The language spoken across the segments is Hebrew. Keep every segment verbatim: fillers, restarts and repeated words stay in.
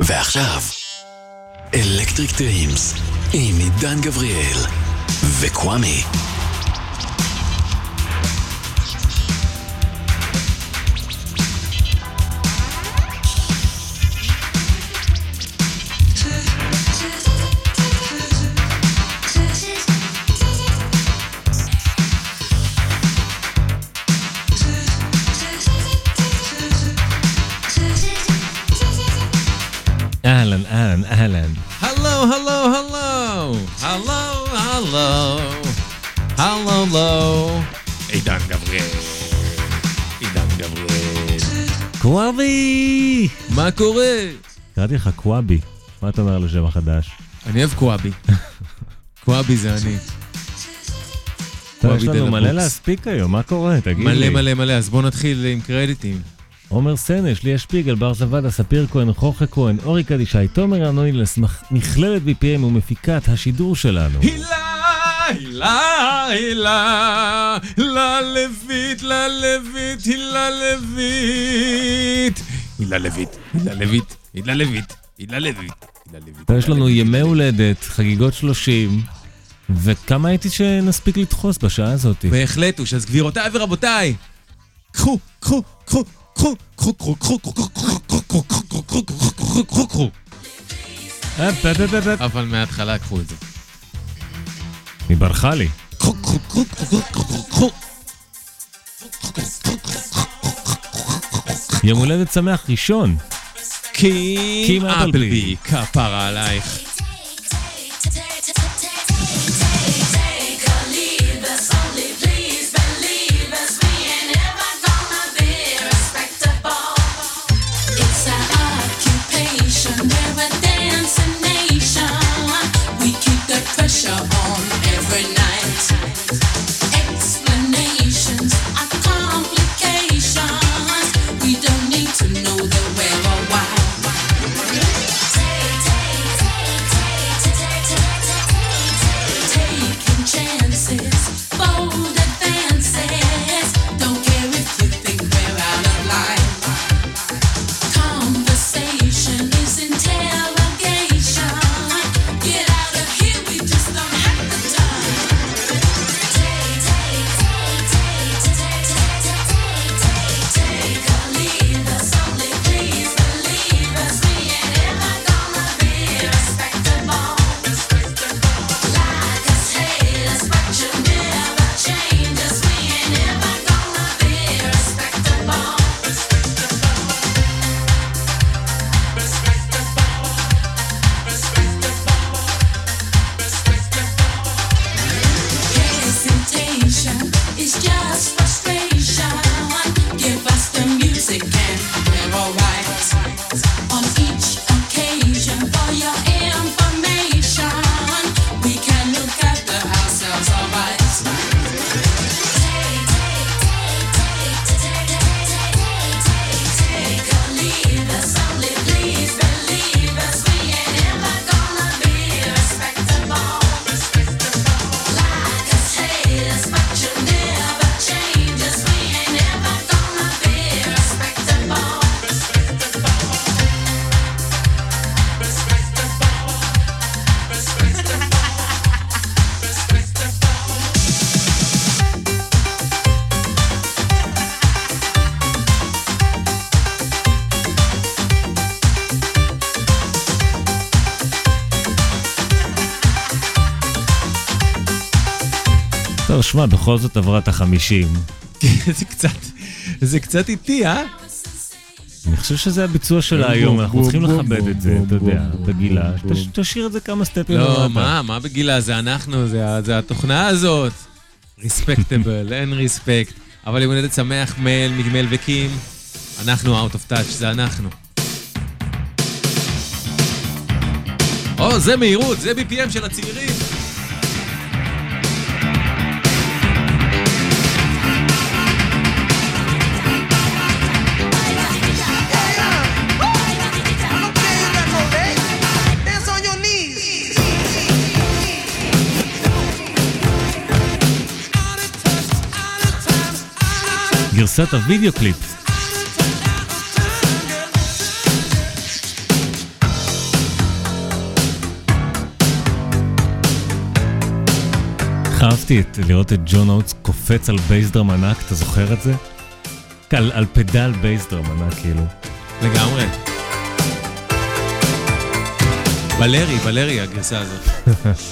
ועכשיו, אלקטריק טיימס עם עידן גבריאל וקוואמי. אהלן, אהלן, אהלן. הלו, הלו, הלו. הלו, הלו. הלו, הלו. עידן גבריאל. עידן גבריאל. קוואבי! מה קורה? קראתי לך קוואבי. מה אתה אומר לשם החדש? אני אוהב קוואבי. קוואבי זה אני. יש לנו מלא להספיק היום, מה קורה? תגיד לי. מלא מלא מלא, אז בוא נתחיל עם קרדיטים. עומר סנש, ליה שפיגל, בר זוודה, ספיר כהן, חוכה כהן, אורי קדישי, תומר אנוילס, מכללת בי פי אם ומפיקת השידור שלנו. הילה, הילה, הילה, הילה לוית, הילה לוית, הילה לוית. הילה לוית, הילה לוית, הילה לוית, הילה לוית, הילה לוית. יש לנו ימי הולדת, חגיגות שלושים, וכמה הייתי שנספיק לדחוס בשעה הזאת? בהחלט, אז גבירותיי ורבותיי, קחו, קחו, קחו. קחו, קחו, קחו, קחו, קחו, קחו, קחו, קחו, קחו, קחו, קחו. אבל מההתחלה קחו את זה. היא ברחה לי. קחו, קחו, קחו, קחו, קחו. יום הולדת שמח ראשון. קים אפלבי, כפרה עלייך. שמע, בכל זאת עברת החמישים. זה קצת, זה קצת איטי, אה? אני חושב שזה הביצוע שלה היום, אנחנו צריכים לכבד את זה, אתה יודע, בגילה. תשאיר את זה כמה סטפים. לא, מה, מה בגילה? זה אנחנו, זה התוכנה הזאת. ריספקטבל, אין ריספקט. אבל אם נדעת שמח, מייל, מגמל וקים, אנחנו out of touch, זה אנחנו. או, זה מהירות, זה בי פי אם של הצעירים. גרסת הוידאו קליפ. אהבתי את, לראות את ג'ון אוטס קופץ על בייס דרם ענק, אתה זוכר את זה? על, על פדל בייס דרם ענק, כאילו. לגמרי. ולרי, ולרי, הגרסה הזאת.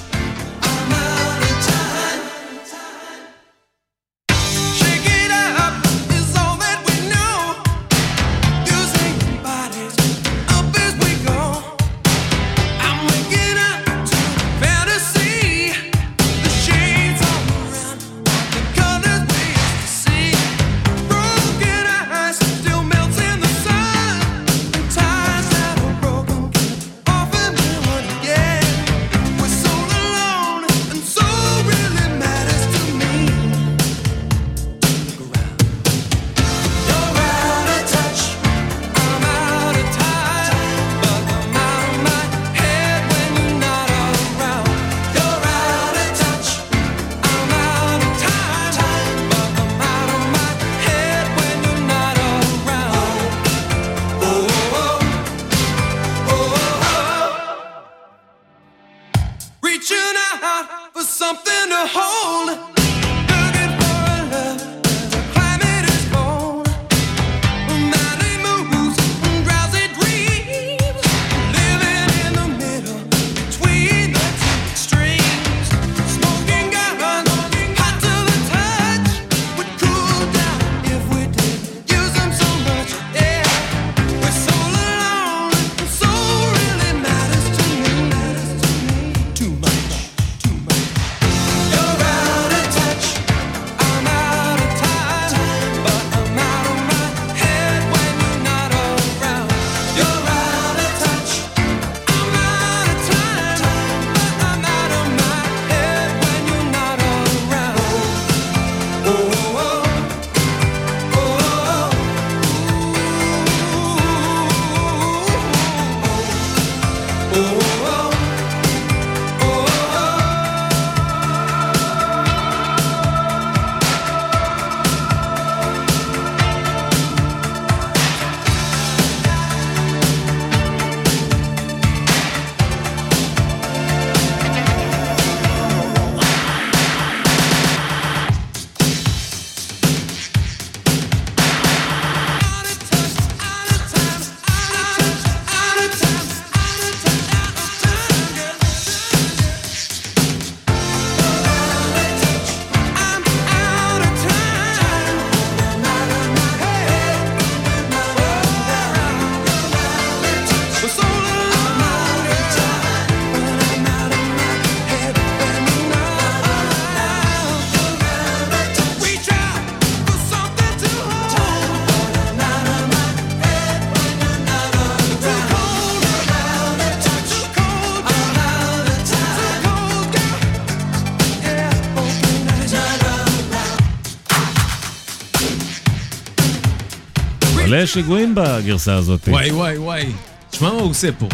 אבל יש שיגועים בגרסה הזאת. וואי וואי וואי, תשמע מה הוא עושה פה.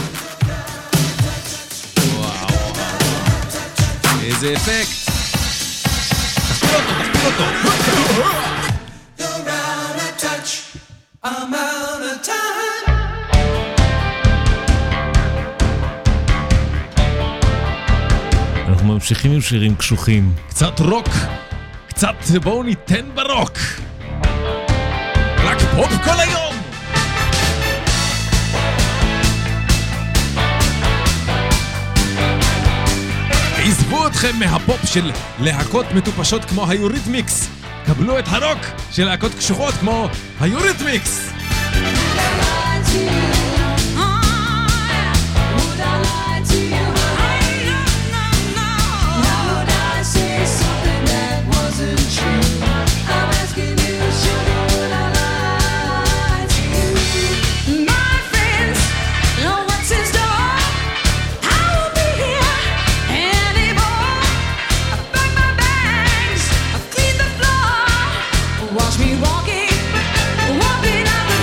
וואו, איזה אפקט. תכפיל אותו, תכפיל אותו. You're out of touch, I'm out of time. אנחנו ממשיכים עם שירים קשוחים. קצת רוק, קצת בואו ניתן ברוק. רק פופ כל היום. עזבו אתכם מהפופ של להקות מטופשות כמו היוריתמיקס. קבלו את הרוק של להקות קשוחות כמו היוריתמיקס. Watch me walking, walking out the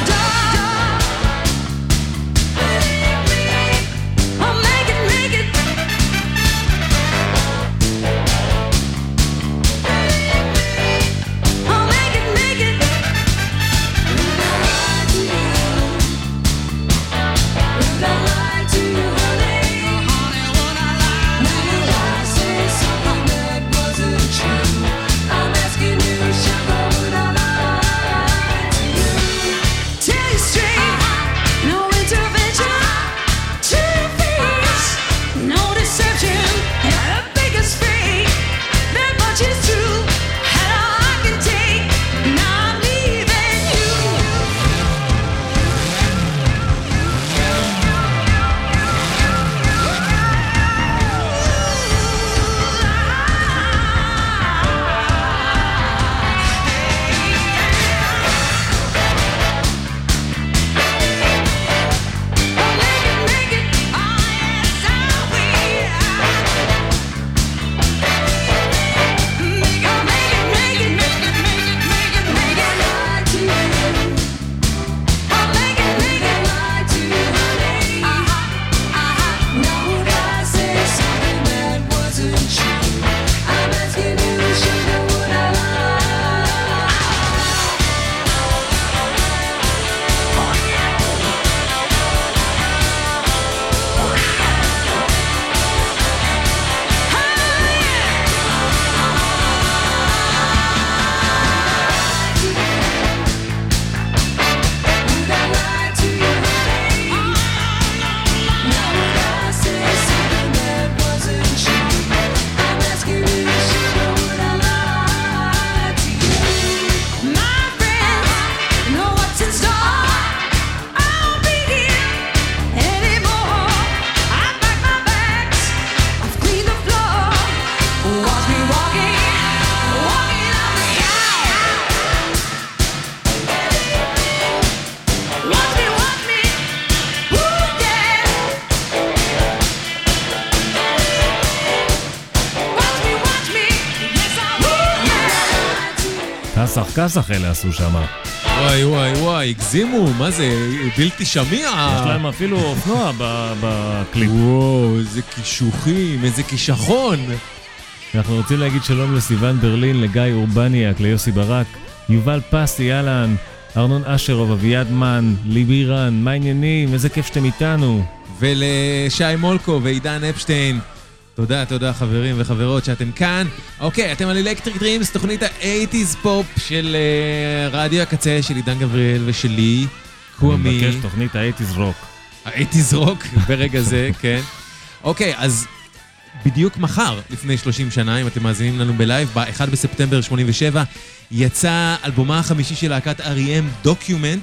מסך כסח אלה עשו שם. וואי וואי וואי, הגזימו, מה זה, בלתי שמיע. יש להם אפילו אופנוע בקליפ. וואו, איזה קישוחים, איזה קישחון. אנחנו רוצים להגיד שלום לסיוון ברלין, לגיא אורבניאק, ליוסי ברק, יובל פסי, ילן, ארנון אשרוב, אביעד מן, ליבי רן, מה העניינים? איזה כיף שאתם איתנו. ולשי מולקו ועידן אפשטיין. תודה, תודה חברים וחברות שאתם כאן. אוקיי, אתם על אלקטריק דרימס, תוכנית ה-שמונים פופ של uh, רדיו הקצה של עידן גבריאל ושלי, קוואמי. אני מבקש תוכנית ה-שמונים רוק. ה-שמונים רוק ברגע זה, כן. אוקיי, אז בדיוק מחר, לפני שלושים שנה, אם אתם מאזינים לנו בלייב, ב-אחד בספטמבר שמונים ושבע, יצא אלבומה החמישי של להקת אר אי אם, דוקיומנט,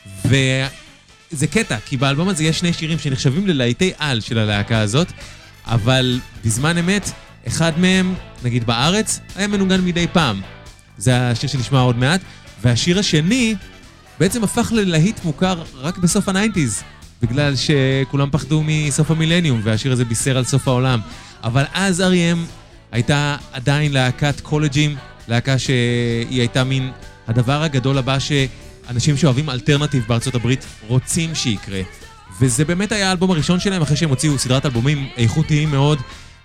וזה קטע, כי באלבום הזה יש שני שירים שנחשבים ללהיטי על של הלהקה הזאת, אבל בזמן אמת, אחד מהם, נגיד בארץ, היה מנוגן מדי פעם. זה השיר שנשמע עוד מעט, והשיר השני בעצם הפך ללהיט מוכר רק בסוף ה-תשעים, בגלל שכולם פחדו מסוף המילניום, והשיר הזה בישר על סוף העולם. אבל אז אר אי אם הייתה עדיין להקת קולג'ים, להקה שהיא הייתה מין הדבר הגדול הבא שאנשים שאוהבים אלטרנטיב בארצות הברית רוצים שיקרה. וזה באמת היה האלבום הראשון שלהם, אחרי שהם הוציאו סדרת אלבומים איכותיים מאוד,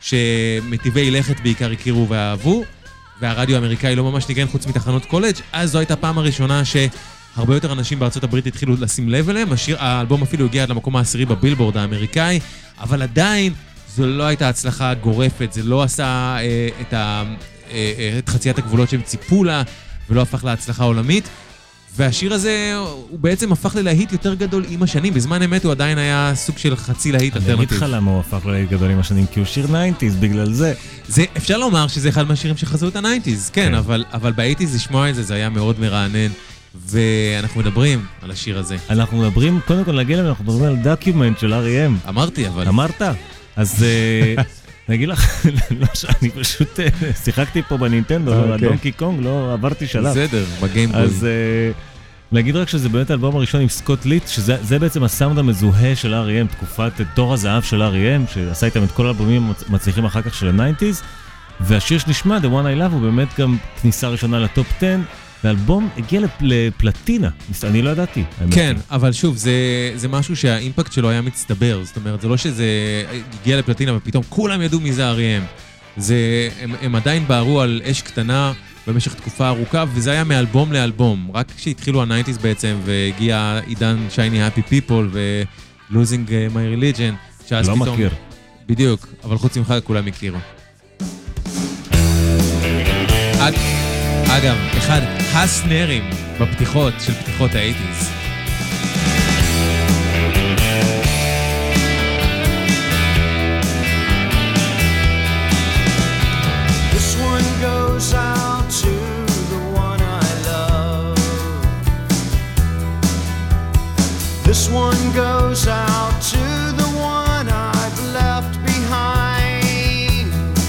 שמטיבי לכת בעיקר הכירו ואהבו, והרדיו האמריקאי לא ממש ניגן חוץ מתחנות קולג'. אז זו הייתה פעם הראשונה שהרבה יותר אנשים בארצות הברית התחילו לשים לב אליהם. השיר, האלבום אפילו הגיע עד למקום העשירי בבילבורד האמריקאי, אבל עדיין זו לא הייתה הצלחה גורפת, זה לא עשה אה, את, ה, אה, את חציית הגבולות שהם ציפו לה, ולא הפך להצלחה עולמית. והשיר הזה הוא בעצם הפך ללהיט יותר גדול עם השנים. בזמן אמת הוא עדיין היה סוג של חצי להיט אלטרנטיב. אני אגיד לך למה הוא הפך ללהיט גדול עם השנים, כי הוא שיר תשעים, בגלל זה. זה אפשר לומר שזה אחד מהשירים שחזו את ה-תשעים, כן, אבל, אבל ב-שמונים לשמוע את זה, זה היה מאוד מרענן. ואנחנו מדברים על השיר הזה. אנחנו מדברים, קודם כל נגיד להם, אנחנו מדברים על דוקיומנט של אר אי אם. אמרתי, אבל... אמרת? אז נגיד לך, לא שאני פשוט שיחקתי פה בנינטנדו, דונקי קונג, לא עברתי שלב. בסדר, בגיימבוי. אז נגיד רק שזה באמת האלבום הראשון עם סקוט ליט, שזה בעצם הסאונד המזוהה של אר אי אם, תקופת תור הזהב של אר אי אם, שעשה איתם את כל האלבומים המצליחים אחר כך של ה-תשעים, והשיר שנשמע, The One I Love, הוא באמת גם כניסה ראשונה לטופ עשר, והאלבום הגיע לפלטינה, אני לא ידעתי. כן, אבל שוב, זה, זה משהו שהאימפקט שלו היה מצטבר, זאת אומרת, זה לא שזה הגיע לפלטינה ופתאום כולם ידעו מי זה אר אי אם. זה, הם, הם עדיין בערו על אש קטנה במשך תקופה ארוכה, וזה היה מאלבום לאלבום. רק כשהתחילו ה-תשעים בעצם, והגיע עידן Shiny Happy People ו-Losing My Religion, שאז לא פתאום... מכיר. בדיוק, אבל חוץ ממך כולם הכירו. אג... אגב, אחד הסנרים בפתיחות של פתיחות ה-שמונים. This one goes out to the one I love. This one goes out to the one I've left behind.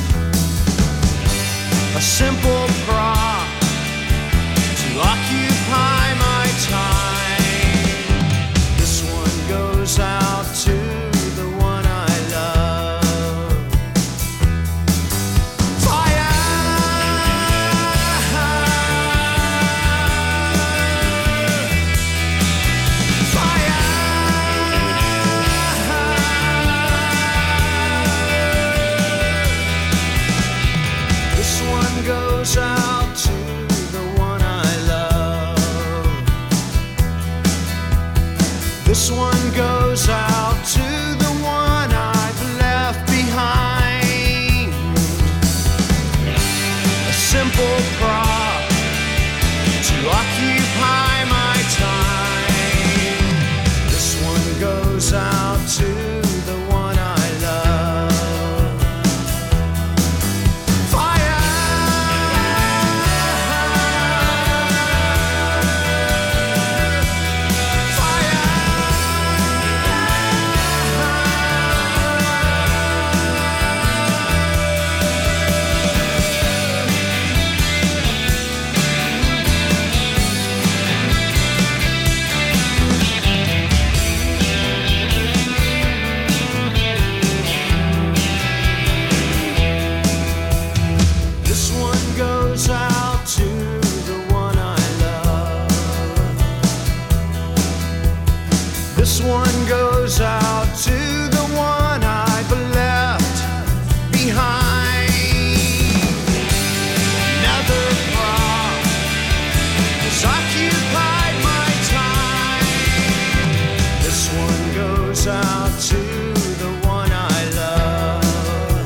A simple prop to occupy my time. This one goes out to the one I love. Fire! Fire! This one goes out to the one I love. This one goes out to the one I've left behind. A simple prop to occupy my time. This one goes out to the one I love. Fire! Fire! one goes out to the one I've left behind. Another prop has occupied my time. This one goes out to the one I love.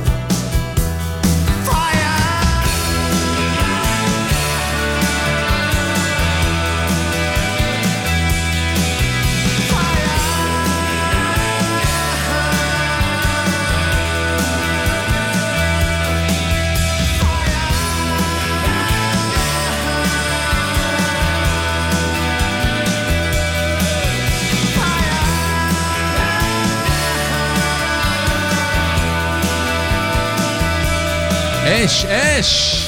Fire! אש, אש!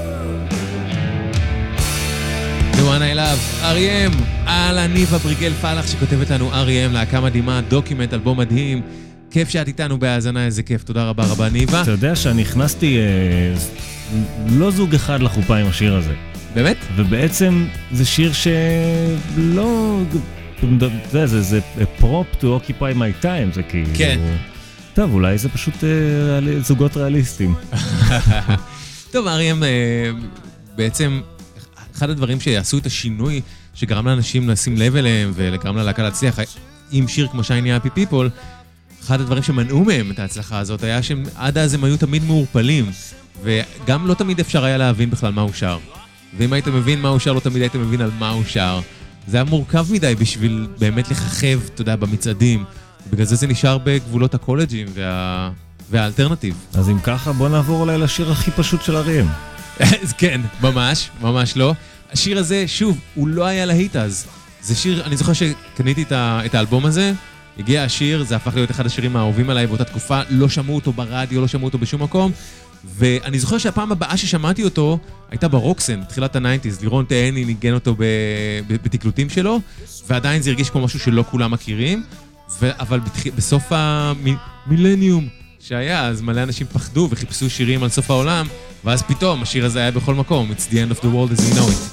The one I love, אר אי אם, על הניבה בריגל פלח שכותבת לנו אר אי אם, להקה מדהימה, דוקימנט, אלבום מדהים. כיף שאת איתנו בהאזנה, איזה כיף, תודה רבה רבה ניבה. אתה יודע שאני הכנסתי אה, לא זוג אחד לחופה עם השיר הזה. באמת? ובעצם זה שיר שלא... זה, זה, זה prop to occupy my time, זה כאילו... כן. טוב, אולי זה פשוט אה, ריאל... זוגות ריאליסטיים. טוב, אר אי אם, בעצם, אחד הדברים שעשו את השינוי, שגרם לאנשים לשים לב אליהם, וגרם ללהקה להצליח, עם שיר כמו שייני אפי פיפול, אחד הדברים שמנעו מהם את ההצלחה הזאת, היה שעד אז הם היו תמיד מעורפלים, וגם לא תמיד אפשר היה להבין בכלל מה הוא שר. ואם היית מבין מה הוא שר, לא תמיד היית מבין על מה הוא שר. זה היה מורכב מדי בשביל באמת לחכב, אתה יודע, במצעדים. בגלל זה זה נשאר בגבולות הקולג'ים וה... והאלטרנטיב. אז אם ככה, בוא נעבור אולי לשיר הכי פשוט של אר אי אם. כן, ממש, ממש לא. השיר הזה, שוב, הוא לא היה להיט אז. זה שיר, אני זוכר שקניתי את, ה... את האלבום הזה, הגיע השיר, זה הפך להיות אחד השירים האהובים עליי באותה תקופה, לא שמעו אותו ברדיו, לא שמעו אותו בשום מקום, ואני זוכר שהפעם הבאה ששמעתי אותו, הייתה ברוקסן, תחילת הניינטיז, לירון תהני ניגן אותו ב... בתקלוטים שלו, ועדיין זה הרגיש כמו משהו שלא כולם מכירים, ו... אבל בתח... בסוף המילניום שהיה, אז מלא אנשים פחדו וחיפשו שירים על סוף העולם, ואז פתאום השיר הזה היה בכל מקום, It's the end of the world as we know it.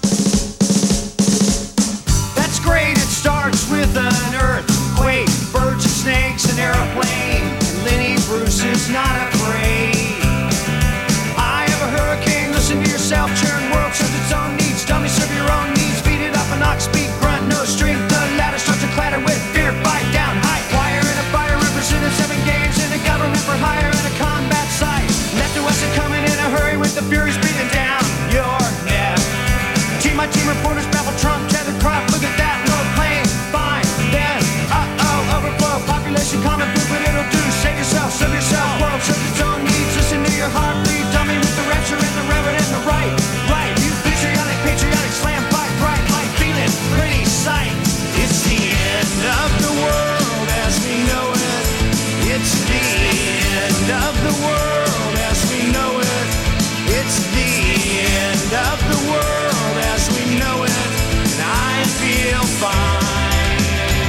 That's great, it starts with an earthquake, birds and snakes, an airplane. Lenny Bruce is not afraid. I have a hurricane, listen to yourself, churn world serves its own needs. Dummy, serve your own needs, beat it up an ox, speak, grunt, no strength. The ladder starts to clatter with fear, fight down, high wire in a fire, representing seven games in a government for hire and a combat site. Left to west and coming in a hurry with the furies breathing down your neck. Team, my team reporters babble Trump, tether crop, look at that, no plane, fine, then, uh-oh, overflow, population common food, what it'll do, save yourself, serve yourself, world serves its own needs, listen to your heart, bleed, dummy with the rapture and the reverend and the right, right, you patriotic, patriotic, slam, fight, bright, light, feeling, pretty sight. It's the end of the world as we know it, it's the end of the world as we know it, it's the end of the world as we know it, and I feel fine.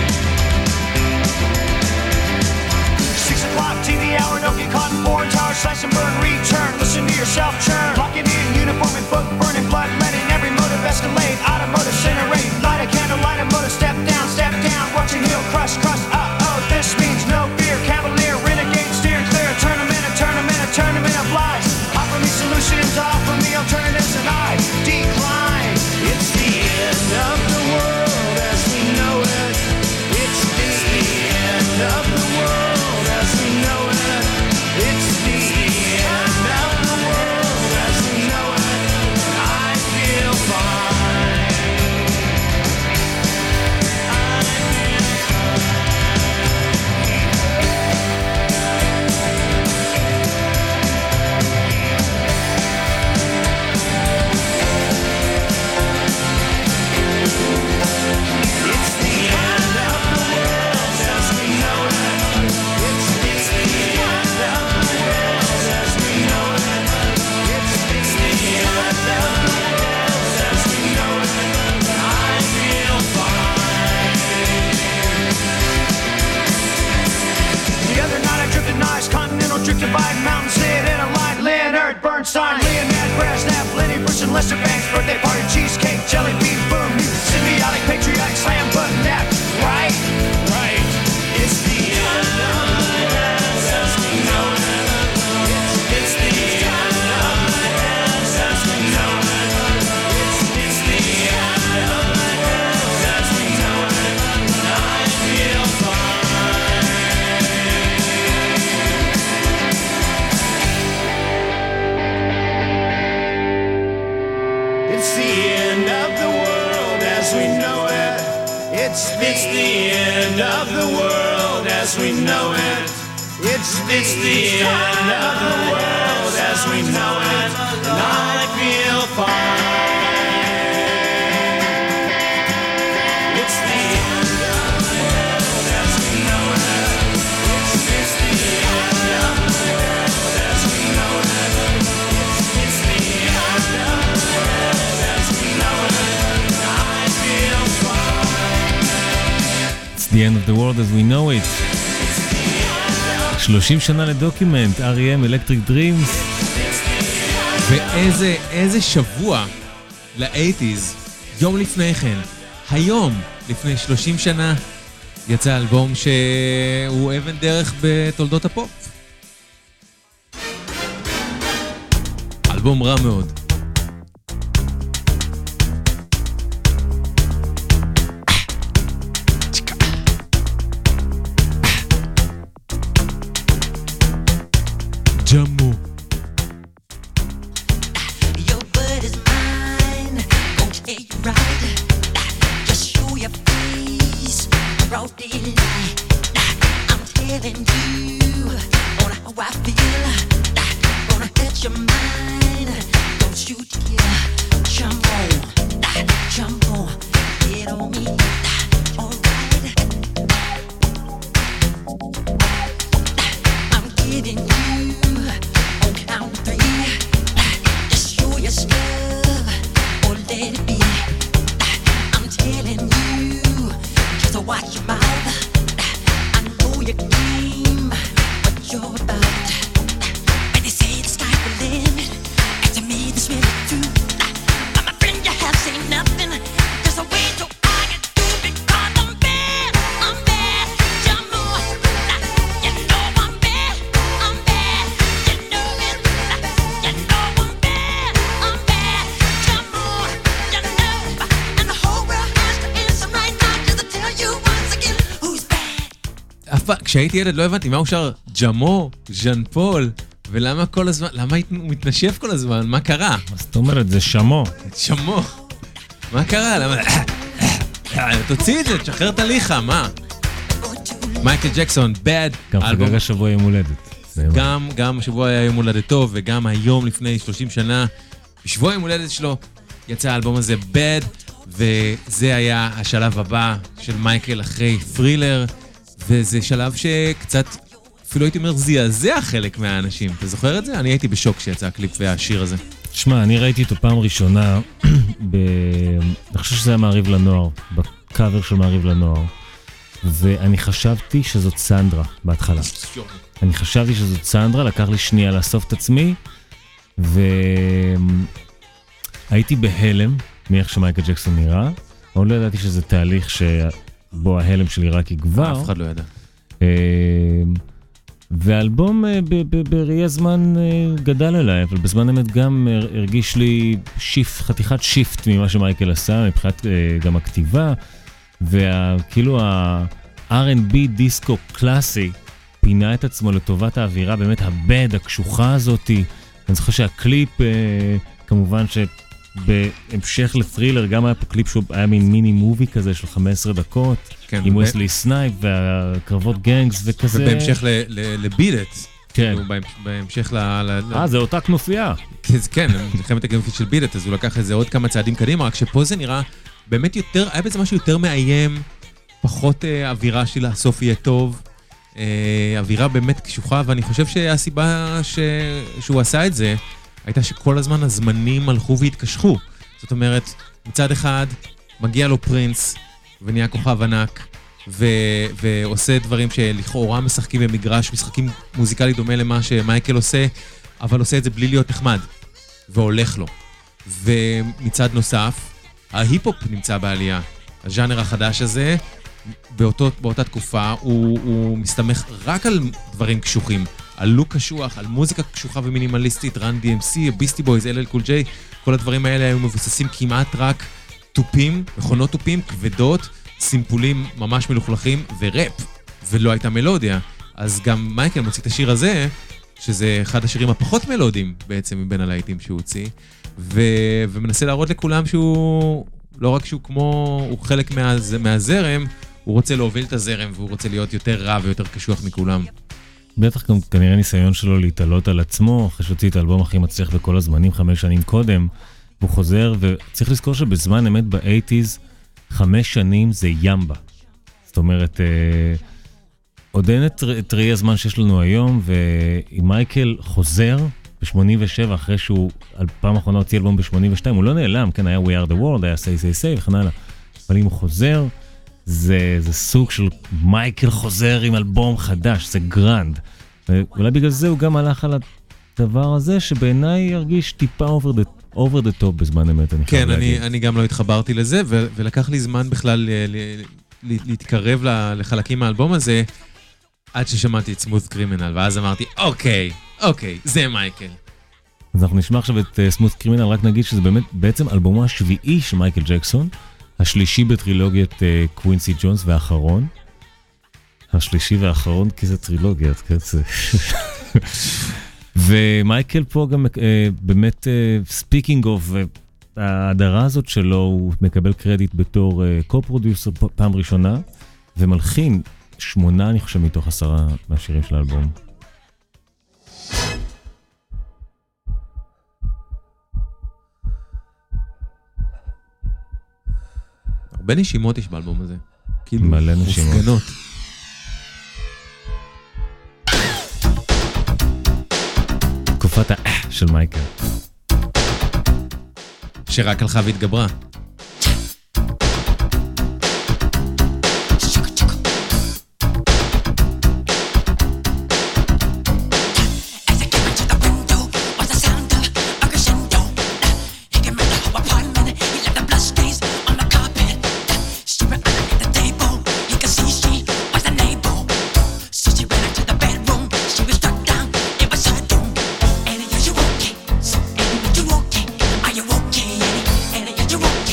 Six o'clock T V hour, don't get caught in foreign tower, slice and burn, return, listen to yourself churn, locking in, uniform and book, burning blood, letting every motive escalate, automotive incinerate, light a candle, light a motive, step down, step down, watching heel crush, crush, uh-oh, this means no fear, cavalier, renegade, steer clear, tournament, a tournament, a tournament of lies, offer me solutions, offer me alternatives, and I decline. It's the end of the world as we know it, it's the end of the world as we know it, it's the end of the world as we know it, and I feel fine. I feel It's the end of the world as we know it. It's the end of the world as we know it. It's the end of the world as we know it. I feel fine. The other night I drifted nice, continental drift divide, mountain sit in a line, Leonard Bernstein, Leonard Brezhnev, Lenny Bruce and Lester Banks, birthday party, cheesecake, jelly bean, boom, symbiotic, patriotic, slam button, that, right? Right. It's the end of the world as we know it. It's the, it's the end of the world as we know it. And I feel fine. It's the end of the world as we know it. It's, it's the end of the world as we know it. It's, it's the end of the world as we know it. And I feel fine. It's the end of the world as we know it. שלושים שנה לדוקומנט, אר אי אם, Electric Dreams. ואיזה איזה שבוע ל-שמונים, יום לפני כן, היום, לפני שלושים שנה, יצא אלבום שהוא אבן דרך בתולדות הפופ. אלבום רע מאוד. ג'מו. Your word is mine, gon' take you right. Just show your face, broad daylight. I'm telling you on how I feel. Gonna touch your mind, don't you dare. Jump on, jump on, get on me. Alright, I'm giving you. Watch your mouth. I know your game, what you're about. When they say the sky's the limit, and to me this really true. But my friend, you have seen nothing. Just wait till I get through because I'm bad, I'm bad. Jump on, you know I'm bad, I'm bad. You know it, you know I'm bad, I'm bad. Jump on, you know, and the whole world has to answer right now just to tell you. כשהייתי ילד לא הבנתי מה הוא שר ג'מו, ז'אן פול, ולמה כל הזמן, למה הוא מתנשף כל הזמן, מה קרה? מה זאת אומרת? זה שמו. שמו. מה קרה? למה? תוציא את זה, תשחרר את הליכה, מה? מייקל ג'קסון, בד. גם חגג השבוע יום הולדת. גם, גם השבוע היה יום הולדתו, וגם היום לפני שלושים שנה, בשבוע יום הולדת שלו, יצא האלבום הזה בד, וזה היה השלב הבא של מייקל אחרי ת'רילר, וזה שלב שקצת, אפילו הייתי אומר, זעזע חלק מהאנשים. אתה זוכר את זה? אני הייתי בשוק כשיצא הקליפ והשיר הזה. שמע, אני ראיתי אותו פעם ראשונה, ב... אני חושב שזה היה מעריב לנוער, בקאבר של מעריב לנוער, ואני חשבתי שזאת סנדרה בהתחלה. אני חשבתי שזאת סנדרה, לקח לי שנייה לאסוף את עצמי, והייתי בהלם מאיך שמייקל ג'קסון נראה, אבל לא ידעתי שזה תהליך ש... בו ההלם שלי רק יגבר. אף אחד לא ידע. והאלבום בראייה זמן גדל אליי, אבל בזמן אמת גם הרגיש לי שיפט, חתיכת שיפט ממה שמייקל עשה, מבחינת גם הכתיבה, וכאילו ה-אר אנד בי דיסקו קלאסי פינה את עצמו לטובת האווירה, באמת הבד, הקשוחה הזאת. אני זוכר שהקליפ, כמובן ש... בהמשך לת'רילר, גם היה פה קליפ שהוא היה מין מיני מובי כזה של חמש עשרה דקות, כן, עם וסלי סנייפ והקרבות גנגס וכזה. ובהמשך לביט-את. כן. בהמשך ל... אה, זה אותה כנופיה. כן, מלחמת הגנפית של ביט-את, אז הוא לקח איזה עוד כמה צעדים קדימה, רק שפה זה נראה באמת יותר, היה בעצם משהו יותר מאיים, פחות אווירה של הסוף יהיה טוב, אווירה באמת קשוחה, ואני חושב שהסיבה שהוא עשה את זה, הייתה שכל הזמן הזמנים הלכו והתקשחו. זאת אומרת, מצד אחד מגיע לו פרינס ונהיה כוכב ענק ו- ועושה דברים שלכאורה משחקים במגרש, משחקים מוזיקלי דומה למה שמייקל עושה, אבל עושה את זה בלי להיות נחמד, והולך לו. ומצד נוסף, ההיפ-הופ נמצא בעלייה. הז'אנר החדש הזה, באותו, באותה תקופה, הוא, הוא מסתמך רק על דברים קשוחים. על לוק קשוח, על מוזיקה קשוחה ומינימליסטית, רן די אם סי, ביסטי בויז, אל אל קול ג'יי, כל הדברים האלה היו מבוססים כמעט רק טופים, מכונות טופים, כבדות, סימפולים ממש מלוכלכים, וראפ, ולא הייתה מלודיה. אז גם מייקל מוציא את השיר הזה, שזה אחד השירים הפחות מלודיים בעצם מבין הלהיטים שהוא הוציא, ו- ומנסה להראות לכולם שהוא, לא רק שהוא כמו, הוא חלק מה- מהזרם, הוא רוצה להוביל את הזרם, והוא רוצה להיות יותר רע ויותר קשוח מכולם. בטח גם כנראה ניסיון שלו להתעלות על עצמו, אחרי שהוציא את האלבום הכי מצליח בכל הזמנים, חמש שנים קודם, הוא חוזר, וצריך לזכור שבזמן אמת ב-שמונים, חמש שנים זה ימבה. זאת אומרת, אה, עוד אין את, את ראי הזמן שיש לנו היום, ואם מייקל חוזר ב-שמונים ושבע, אחרי שהוא, על פעם האחרונה הוציא אלבום ב-שמונים ושתיים, הוא לא נעלם, כן, היה We Are The World, היה Say Say Say וכן הלאה. אבל אם הוא חוזר, זה, זה סוג של מייקל חוזר עם אלבום חדש, זה גרנד. ואולי בגלל זה הוא גם הלך על הדבר הזה, שבעיניי ירגיש טיפה over the, over the top בזמן אמת, אני חייב כן, להגיד. אני, אני גם לא התחברתי לזה, ו- ולקח לי זמן בכלל ל- ל- ל- להתקרב ל- לחלקים מהאלבום הזה, עד ששמעתי את סמות' קרימינל, ואז אמרתי, אוקיי, אוקיי, זה מייקל. אז אנחנו נשמע עכשיו את סמות' קרימינל, רק נגיד שזה באמת בעצם אלבומו השביעי של מייקל ג'קסון, השלישי בטרילוגיית קווינסי ג'ונס והאחרון. השלישי והאחרון, כי זה טרילוגיה, כן, זה... ומייקל פה גם באמת, ספיקינג אוף, ההדרה הזאת שלו, הוא מקבל קרדיט בתור קו-פרודיוסר פעם ראשונה, ומלחין שמונה, אני חושב, מתוך עשרה מהשירים של האלבום. הרבה נשימות יש באלבום הזה. כאילו, מלא נשימות. מופגנות. תקופת האה של מייקל. שרק הלכה והתגברה. You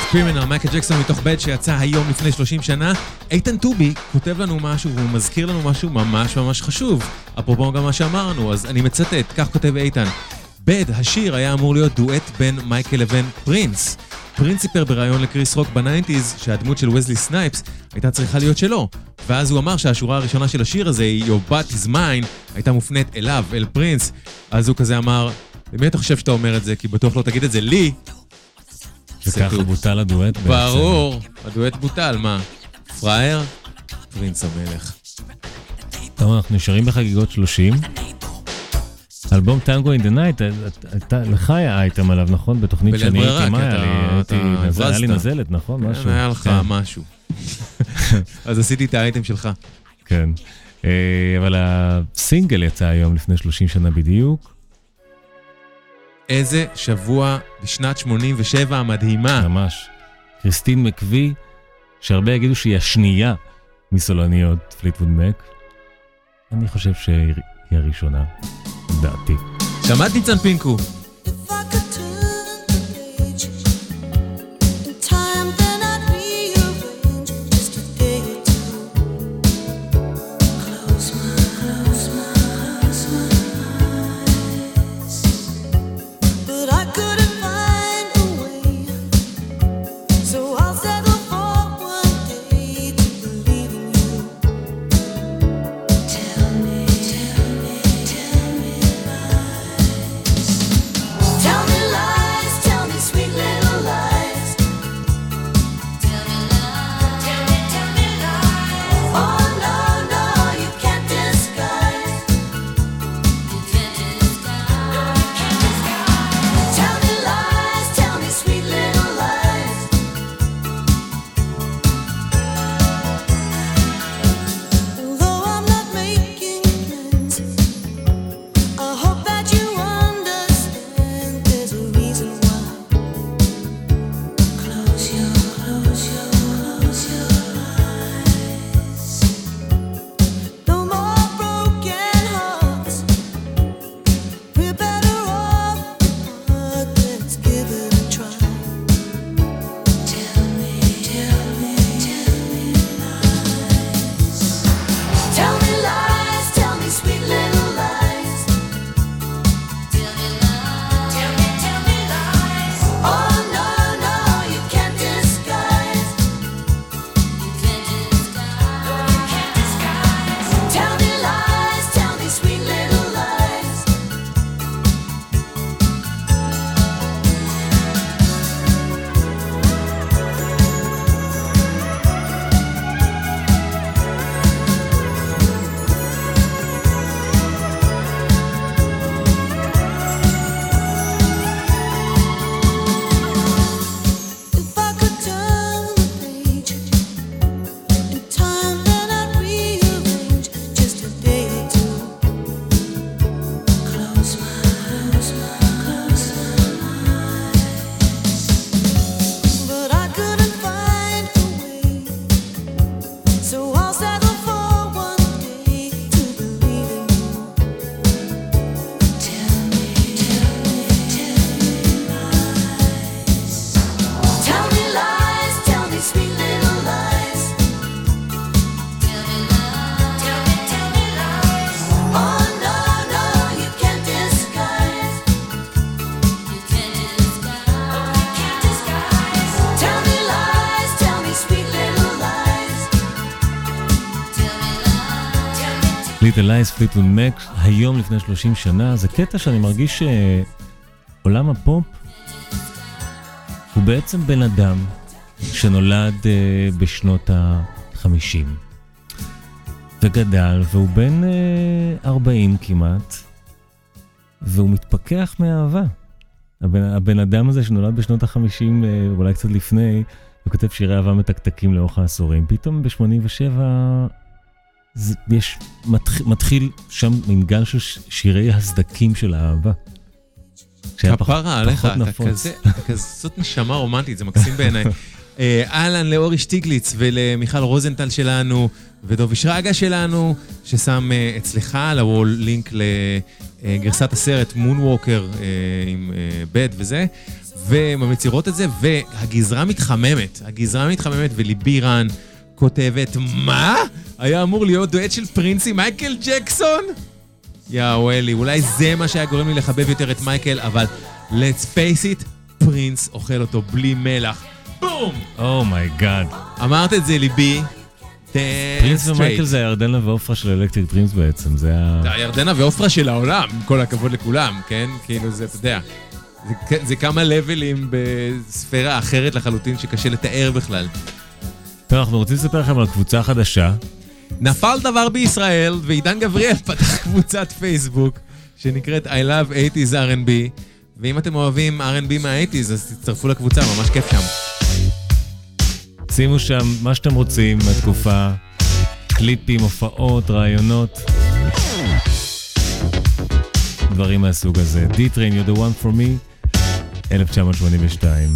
Criminal, מייקל ג'קסון מתוך בד שיצא היום לפני שלושים שנה. איתן טובי כותב לנו משהו והוא מזכיר לנו משהו ממש ממש חשוב. אפרופו גם מה שאמרנו, אז אני מצטט, כך כותב איתן. בד, השיר היה אמור להיות דואט בין מייקל לבין פרינס. פרינס סיפר בראיון לקריס רוק בניינטיז שהדמות של וזלי סנייפס הייתה צריכה להיות שלו. ואז הוא אמר שהשורה הראשונה של השיר הזה, Your Butt is Mine, הייתה מופנית אליו, אל פרינס. אז הוא כזה אמר, למי אתה חושב שאתה אומר את זה? כי בטוח לא תגיד את זה לי. וככה בוטל הדואט בעצם. ברור, הדואט בוטל, מה? פראייר? פרינס המלך. טוב, אנחנו נשארים בחגיגות שלושים. אלבום טנגו אין דה נייט, לך היה אייטם עליו, נכון? בתוכנית שאני הייתי, מה היה לי נזלת, נכון? משהו. היה לך משהו. אז עשיתי את האייטם שלך. כן. אבל הסינגל יצא היום לפני שלושים שנה בדיוק. איזה שבוע בשנת שמונים ושבע המדהימה. ממש. קריסטין מקווי, שהרבה יגידו שהיא השנייה מסולניות פליטווד מק. אני חושב שהיא הראשונה, דעתי. שמעת ניצן פינקו? Little Lies, פליטווד מק, היום לפני שלושים שנה. זה קטע שאני מרגיש שעולם הפופ הוא בעצם בן אדם שנולד בשנות ה-חמישים וגדל, והוא בן ארבעים כמעט, והוא מתפכח מאהבה. הבן, הבן אדם הזה שנולד בשנות ה-חמישים, אולי קצת לפני, הוא כותב שירי אהבה מתקתקים לאורך העשורים. פתאום ב-שמונים ושבע זה, יש, מתח, מתחיל שם עם גל של שירי הסדקים של האהבה. כפרה עליך, אתה כזה, כזאת נשמה רומנטית, זה מקסים בעיניי. אהלן לאורי שטיגליץ ולמיכל רוזנטל שלנו, ודובי שרגא שלנו, ששם אצלך על הוול לינק לגרסת הסרט מונווקר עם בד וזה. ומצירות את זה, והגזרה מתחממת, הגזרה מתחממת, וליבי רן כותבת, מה? היה אמור להיות דואט של פרינסי מייקל ג'קסון? יא וואלי, אולי זה מה שהיה גורם לי לחבב יותר את מייקל, אבל let's face it, פרינס אוכל אותו בלי מלח. בום! אומייגאד. אמרת את זה ליבי. פרינס ומייקל זה הירדנה ואופרה של אלקטריק דרימס בעצם, זה ה... זה הירדנה ואופרה של העולם, עם כל הכבוד לכולם, כן? כאילו זה, אתה יודע, זה, זה כמה לבלים בספירה אחרת לחלוטין שקשה לתאר בכלל. טוב, אנחנו רוצים לספר לכם על קבוצה חדשה. נפל דבר בישראל, ועידן גבריאל פתח קבוצת פייסבוק שנקראת I Love eighties אר אנד בי, ואם אתם אוהבים אר אנד בי מה-שמונים, אז תצטרפו לקבוצה, ממש כיף שם. שימו שם מה שאתם רוצים מהתקופה, קליפים, הופעות, רעיונות, דברים מהסוג הזה. D-Train, You're the one for me, אלף תשע מאות שמונים ושתיים.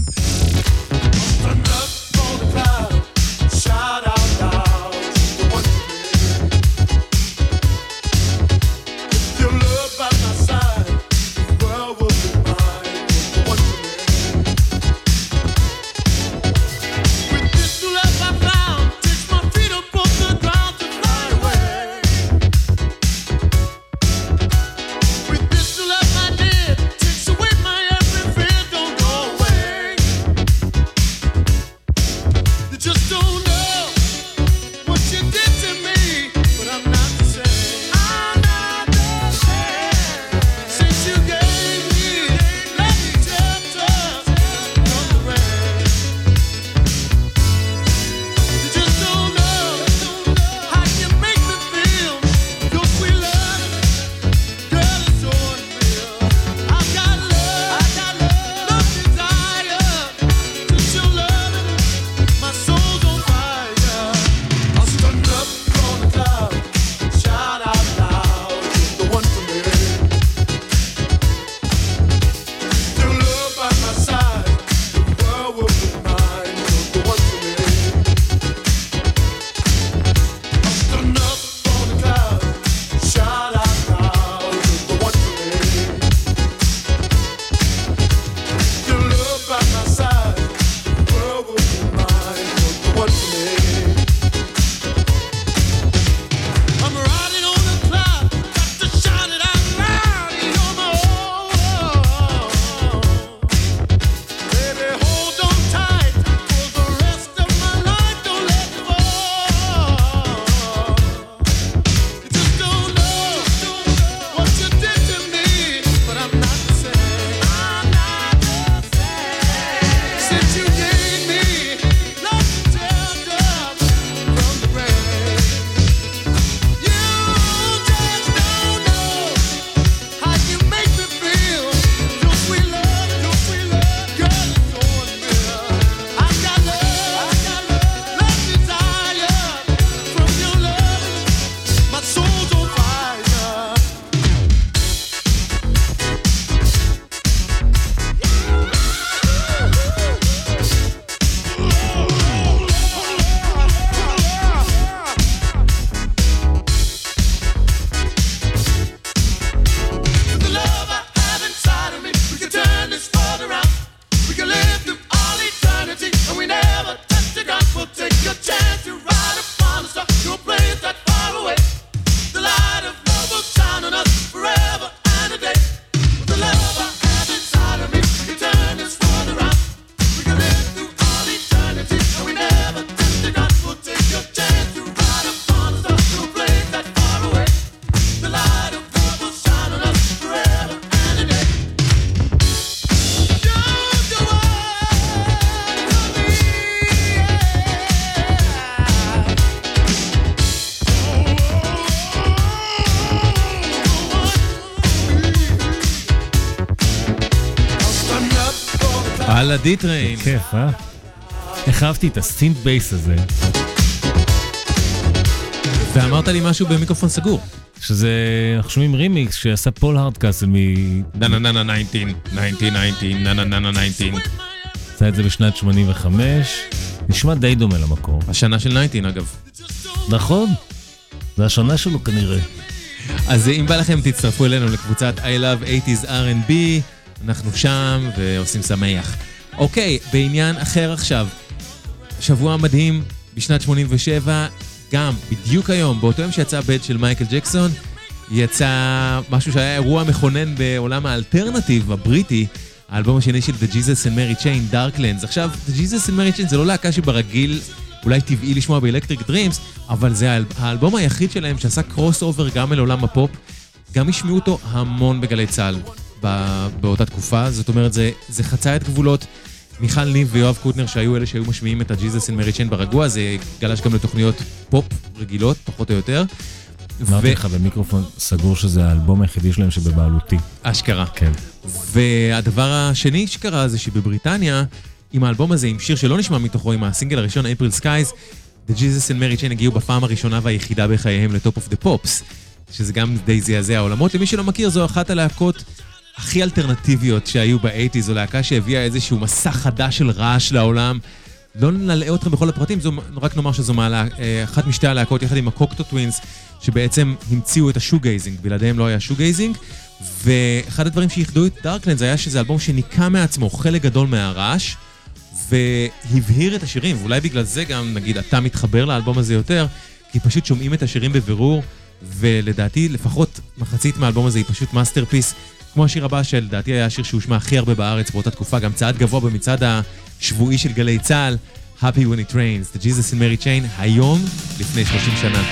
על הדי-טריין. זה כיף, אה? איך אהבתי את הסינט בייס הזה. ואמרת לי משהו במיקרופון סגור. שזה, אנחנו שומעים רימיקס שעשה פול הרדקאסל מ... ננה ננה תשע עשרה, תשע עשרה, ננה ננה תשע עשרה. עשה את זה בשנת שמונים וחמש. נשמע די דומה למקור. השנה של תשע עשרה אגב. נכון. זה השנה שלו כנראה. אז אם בא לכם תצטרפו אלינו לקבוצת I Love eighties אר אנד בי, אנחנו שם ועושים שמח. אוקיי, בעניין אחר עכשיו, שבוע מדהים בשנת שמונים ושבע, גם בדיוק היום, באותו יום שיצא הבד של מייקל ג'קסון, יצא משהו שהיה אירוע מכונן בעולם האלטרנטיב הבריטי, האלבום השני של The Jesus and Mary Chain, Darklands. עכשיו, The Jesus and Mary Chain זה לא להקה שברגיל, אולי טבעי לשמוע באלקטריק דרימס, אבל זה האלבום היחיד שלהם שעשה קרוס אובר גם אל עולם הפופ, גם השמיעו אותו המון בגלי צהל באותה תקופה, זאת אומרת, זה, זה חצה את גבולות. מיכל ניב ויואב קוטנר שהיו אלה שהיו משמיעים את ה-Jesus and Mary Chain ברגוע, זה גלש גם לתוכניות פופ רגילות, פחות או יותר. אמרתי לך במיקרופון סגור שזה האלבום היחידי שלהם שבבעלותי. אשכרה. כן. והדבר השני שקרה זה שבבריטניה, עם האלבום הזה, עם שיר שלא נשמע מתוכו, עם הסינגל הראשון, April Skies, The Jesus and Mary Chain הגיעו בפעם הראשונה והיחידה בחייהם לטופ אוף דה פופס, שזה גם די זעזע העולמות. למי שלא מכיר, זו אחת הלהקות הכי אלטרנטיביות שהיו ב-שמונים, זו להקה שהביאה איזשהו מסע חדש של רעש לעולם. לא נלאה אתכם בכל הפרטים, זו, רק נאמר שזו מעלה, אחת משתי הלהקות יחד עם הקוקטו טווינס, שבעצם המציאו את השוגייזינג, בלעדיהם לא היה שוגייזינג, ואחד הדברים שיחדו את דארקלנדס היה שזה אלבום שניקה מעצמו חלק גדול מהרעש, והבהיר את השירים, ואולי בגלל זה גם, נגיד, אתה מתחבר לאלבום הזה יותר, כי פשוט שומעים את השירים בבירור, ולדעתי לפחות מחצית מהאלבום הזה היא פשוט מאסטרפיס, כמו השיר הבא שלדעתי היה השיר שהושמע הכי הרבה בארץ באותה תקופה, גם צעד גבוה במצעד השבועי של גלי צהל, Happy When It Rains, The Jesus and Mary Chain, היום לפני שלושים שנה.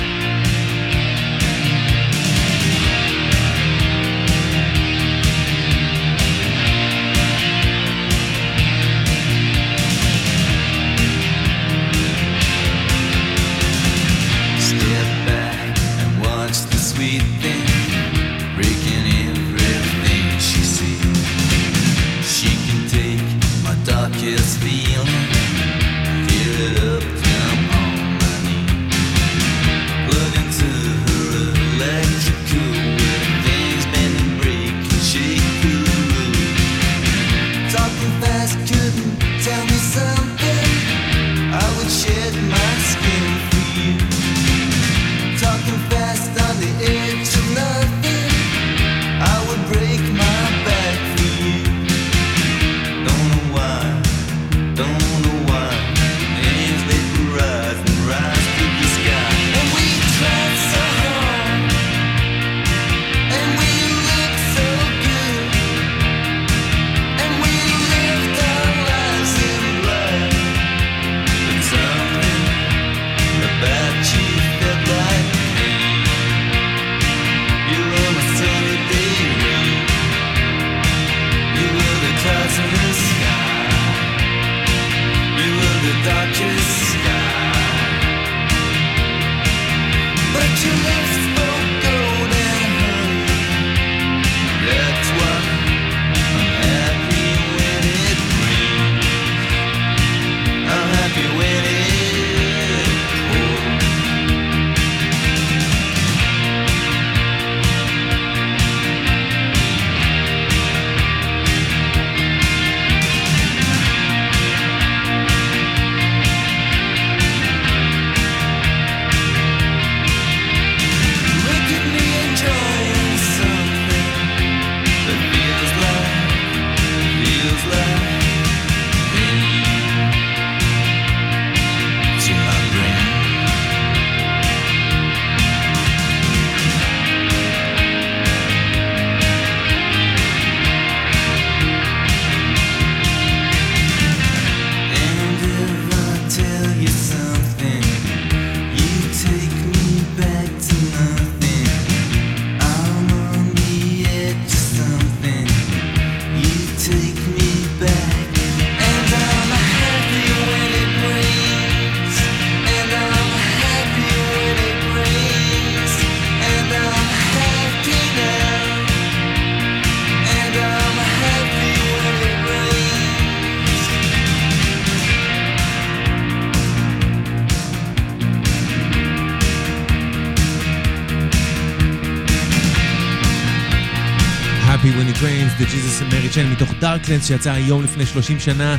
Happy When It Rains, The Jesus and Mary Chain, מתוך דארקלנדס שיצא היום לפני שלושים שנה,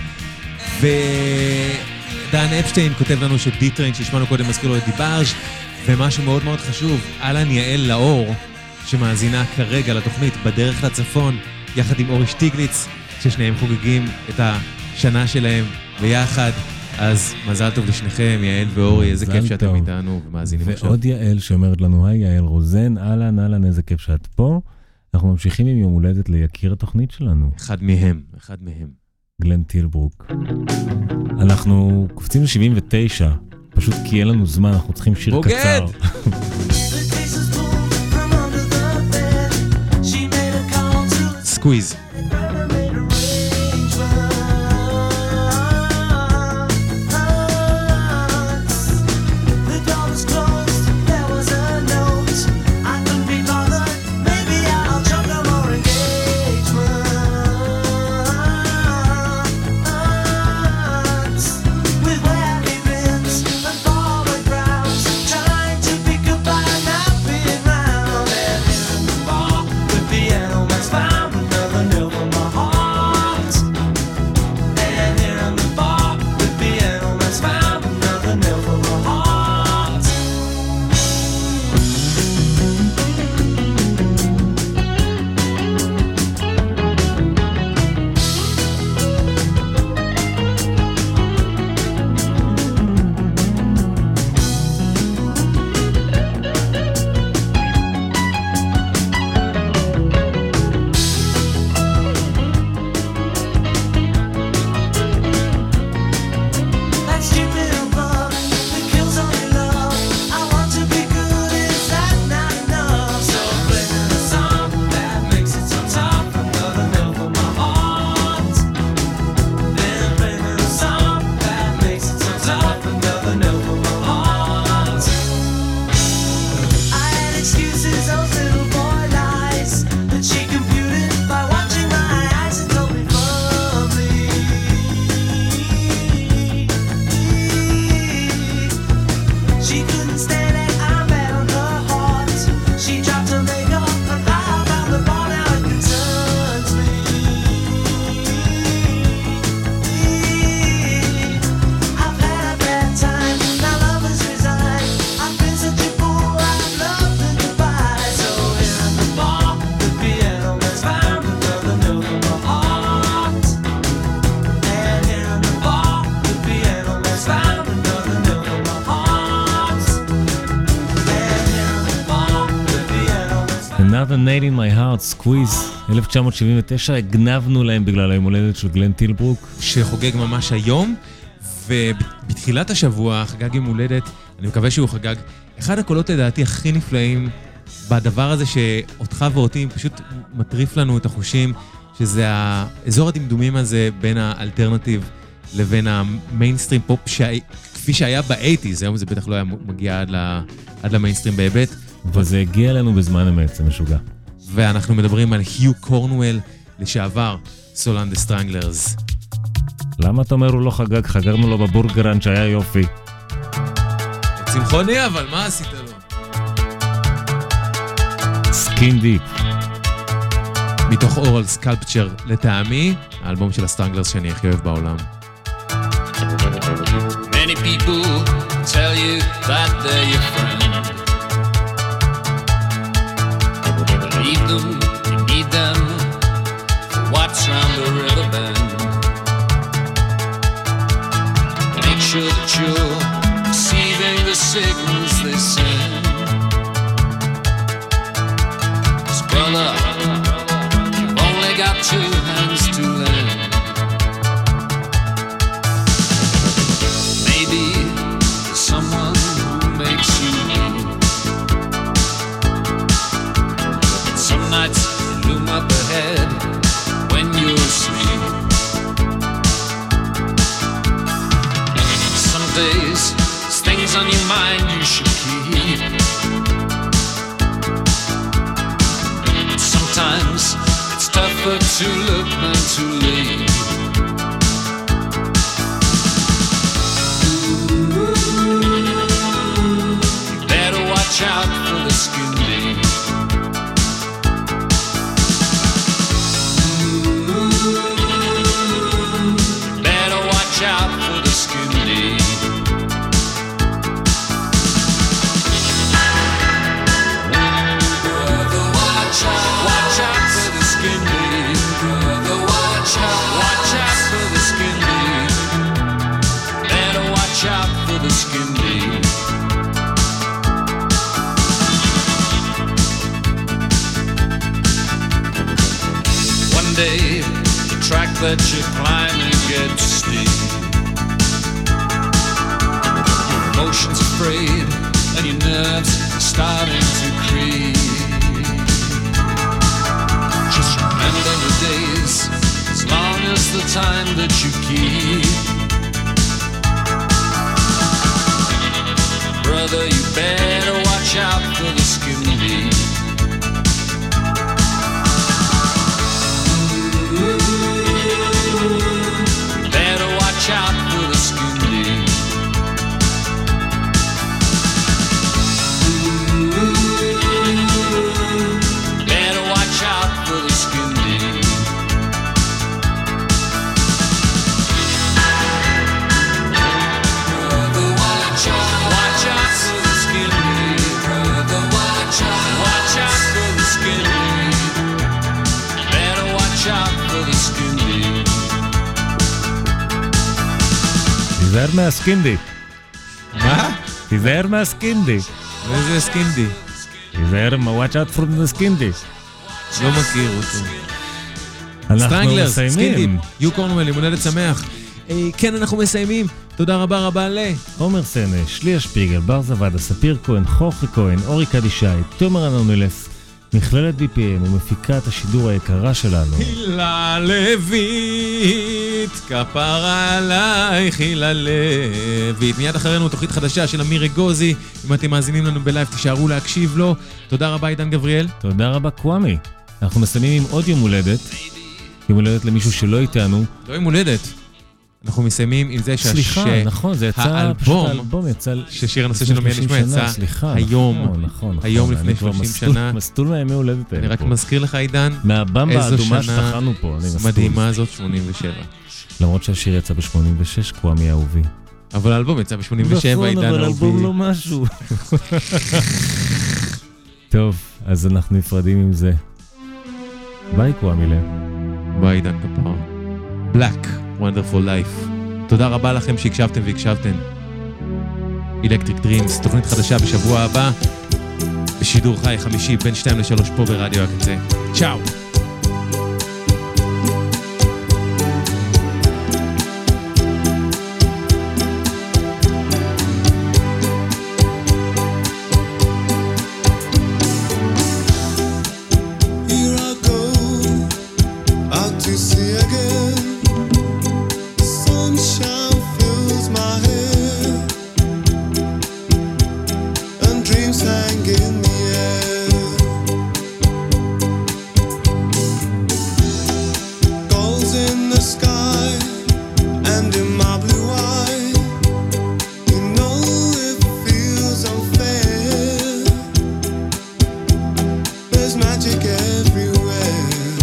ודן אפשטיין כותב לנו שדי-טריין שהשמענו קודם מזכיר לו את דיבארג', ומשהו מאוד מאוד חשוב, אלן יעל לאור, שמאזינה כרגע לתוכנית בדרך לצפון, יחד עם אורי שטיגליץ, ששניהם חוגגים את השנה שלהם ביחד. אז מזל טוב לשניכם, יעל ואורי, איזה כיף שאתם איתנו ומאזינים עכשיו. ועוד יעל שאומרת לנו, היי יעל רוזן, אהלן, אהלן, איזה כיף שאת פה. אנחנו ממשיכים עם יום הולדת ליקיר התוכנית שלנו. אחד מהם, אחד מהם. גלן טילברוק. אנחנו קופצים ל-שבעים ותשע, פשוט כי אין לנו זמן, אנחנו צריכים שיר בוגד. קצר. סקוויז. Another Nail in My Heart, Squeeze, אלף תשע מאות שבעים ותשע, הגנבנו להם בגלל היום הולדת של גלן טילברוק. שחוגג ממש היום, ובתחילת השבוע חגג יום הולדת, אני מקווה שהוא חגג, אחד הקולות לדעתי הכי נפלאים בדבר הזה שאותך ואותי פשוט מטריף לנו את החושים, שזה האזור הדמדומים הזה בין האלטרנטיב לבין המיינסטרים פופ, כפי שהיה ב-שמונים, היום זה בטח לא היה מגיע עד, ל... עד למיינסטרים בהיבט. וזה הגיע אלינו בזמן אמת, זה משוגע. ואנחנו מדברים על היו קורנואל, לשעבר סולן דה סטרנגלרס. למה אתה אומר הוא לא חגג? חגגנו לו בבורגרן שהיה יופי. צמחוני, אבל מה עשית לו? סקין דיפ. מתוך אורל סקלפצ'ר לטעמי, האלבום של הסטרנגלרס שאני הכי אוהב בעולם. Many people tell you that they're your friend. Believe them, you need them. Watch round the river bend. Make sure that you're receiving the signals they send. 'Cause brother, you've only got two hands to lend. Maybe there's someone who makes you weep. Some nights loom up ahead when you're asleep. Some days there's things on your mind you should keep. Sometimes it's tougher to look than to leave. Watch out for the skin deep. Better watch out for the skin deep. Better watch out, watch out for the skin deep. that you climb and get steep. Your emotions afraid and your nerves starting to creep. Just remember the days, as long as the time that you keep. Brother, you better watch out for the skin deep. Better watch out for the skin deep. Better watch out for the skin deep. Brother, watch out. Watch out for the skin deep. Brother, watch out. Watch out for the skin deep. Better watch out for the skin deep. תיזהר מהסקינדי. מה? תיזהר מהסקינדי. איזה סקינדי? תיזהר מה watch out from the סקינדי. לא מכיר אותו. אנחנו סטרנגלרס, מסיימים. סקינדים, יו קורנוול, יום הולדת שמח. אה, כן, אנחנו מסיימים. תודה רבה רבה ל... עומר סנש, שליה שפיגל, בר זוודה, ספיר כהן, חוכי כהן, אורי קדישי, תומר אנונילס, מכללת בי פי אם ומפיקת השידור היקרה שלנו. הילה לויט, כפרה עלייך הילה לויט. מיד אחרינו תוכנית חדשה של אמיר אגוזי. אם אתם מאזינים לנו בלייב תישארו להקשיב לו. תודה רבה עידן גבריאל. תודה רבה קוואמי. אנחנו מסיימים עם עוד יום הולדת. יום הולדת למישהו שלא איתנו. לא יום הולדת. אנחנו מסיימים עם זה סליחה, נכון, זה יצא פשוט האלבום האלבום יצא ששיר הנושא שלו מיד נשמע יצא סליחה, היום, נכון, נכון, היום נכון, לפני אני כבר שלושים מסטול- שנה. מסטול מהימי הולדת האלה אני רק פה. מזכיר לך עידן, מהבמבה איזו האדומה שנה שטחנו פה, אני מסטול. מדהימה הזאת, שמונים ושבע. למרות שהשיר יצא ב-שמונים ושש, קוואמי אהובי. אבל האלבום יצא ב-שמונים ושבע, עידן אבל אלבום אהובי. לא משהו. טוב, אז אנחנו נפרדים עם זה. ביי קוואמילה. ביי עידן כפר. Black, Wonderful Life. תודה רבה לכם שהקשבתם והקשבתם. Electric Dreams, תוכנית חדשה בשבוע הבא, בשידור חי חמישי בין שתיים לשלוש פה ברדיו הקצה. צ'או. Here I go, out to sea again. Sunshine fills my head, and dreams hang in the air. Gulls in the sky, and in my blue eye, you know it feels unfair. There's magic everywhere.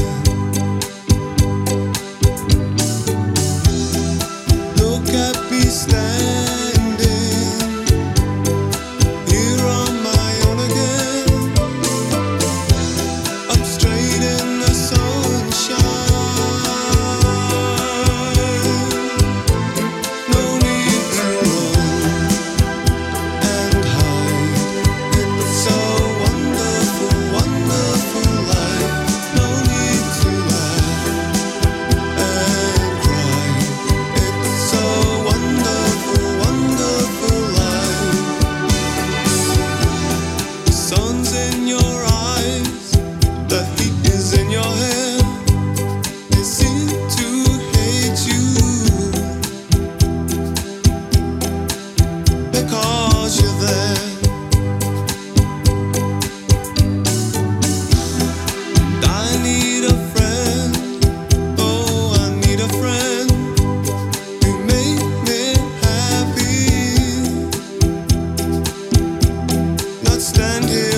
Look at me standing here on my own again. Up straight in the sunshine. No need to run and hide. It's so wonderful, wonderful life. No need to laugh and cry. It's so wonderful, wonderful life. The sun's in your eyes, the heat is in your hair. They seem to hate you because you're there. And I need a friend, oh, I need a friend to make me happy. Not stand here